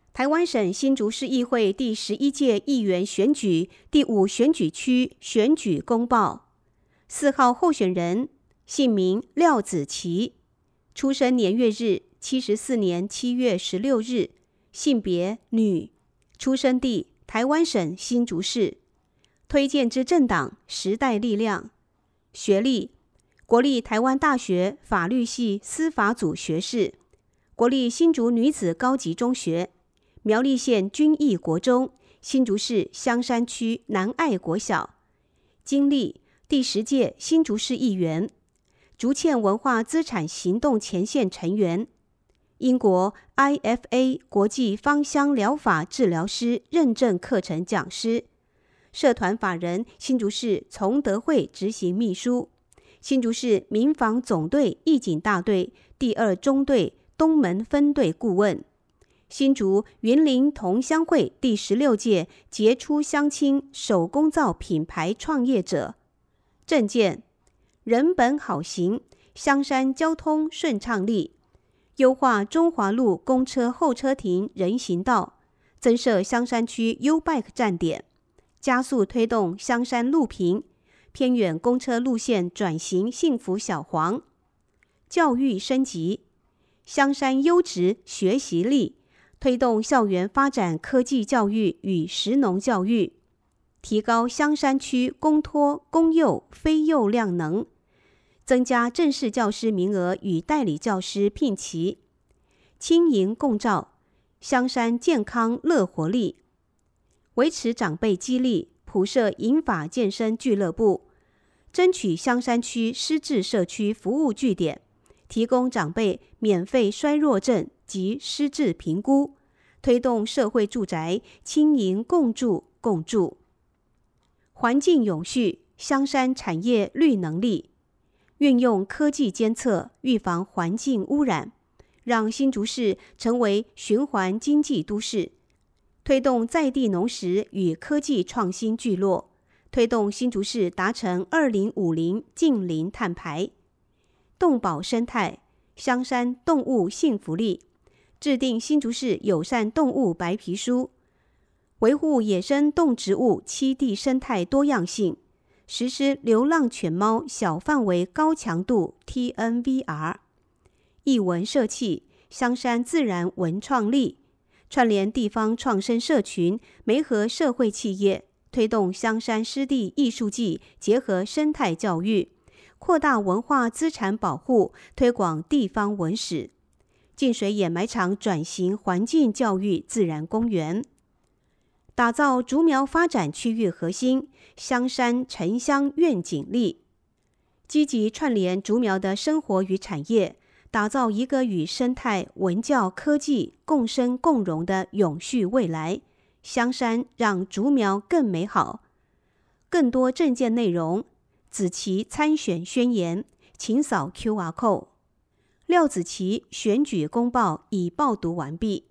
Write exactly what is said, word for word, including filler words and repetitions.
台湾省新竹市议会第十一届议员选举第五选举区选举公报。四号候选人姓名廖子琪，出生年月日七十四年七月十六日，性别女，出生地台湾省新竹市，推荐之政党时代力量，学历国立台湾大学法律系司法组学士，国立新竹女子高级中学，苗栗县军艺国中，新竹市香山区南爱国小，经历第十届新竹市议员，竹堑文化资产行动前线成员，英国 I F A 国际芳香疗法治疗师认证课程讲师，社团法人新竹市崇德会执行秘书，新竹市民防总队义警大队第二中队东门分队顾问，新竹云林同乡会第十六届杰出乡亲手工皂品牌创业者。政见：人本好行，香山交通顺畅力，优化中华路公车候车亭人行道，增设香山区 U-Bike 站点，加速推动香山路平，偏远公车路线转型幸福小黄。教育升级，香山优质学习力，推动校园发展科技教育与食农教育，提高香山区公托、公幼、非幼量能，增加正式教师名额与代理教师聘期，轻盈共照，香山健康乐活力，维持长辈激励，普设银发健身俱乐部，争取香山区失智社区服务据点，提供长辈免费衰弱症及失智评估，推动社会住宅轻盈共住共住。环境永续，香山产业绿能力，运用科技监测预防环境污染，让新竹市成为循环经济都市，推动在地农食与科技创新聚落，推动新竹市达成二零五零净零碳排。动保生态，香山动物幸福力，制定新竹市友善动物白皮书，维护野生动植物栖地生态多样性，实施流浪犬猫小范围高强度 T N V R。 艺文社企，香山自然文创力，串联地方创生社群，媒合社会企业，推动香山湿地艺术季结合生态教育，扩大文化资产保护，推广地方文史。净水掩埋场转型环境教育自然公园，打造竹苗发展区域核心，香山城乡愿景力，积极串联竹苗的生活与产业，打造一个与生态、文教、科技共生共荣的永续未来。香山让竹苗更美好。更多政见内容，子琪参选宣言，请扫 Q R code。廖子琪选举公报已报读完毕。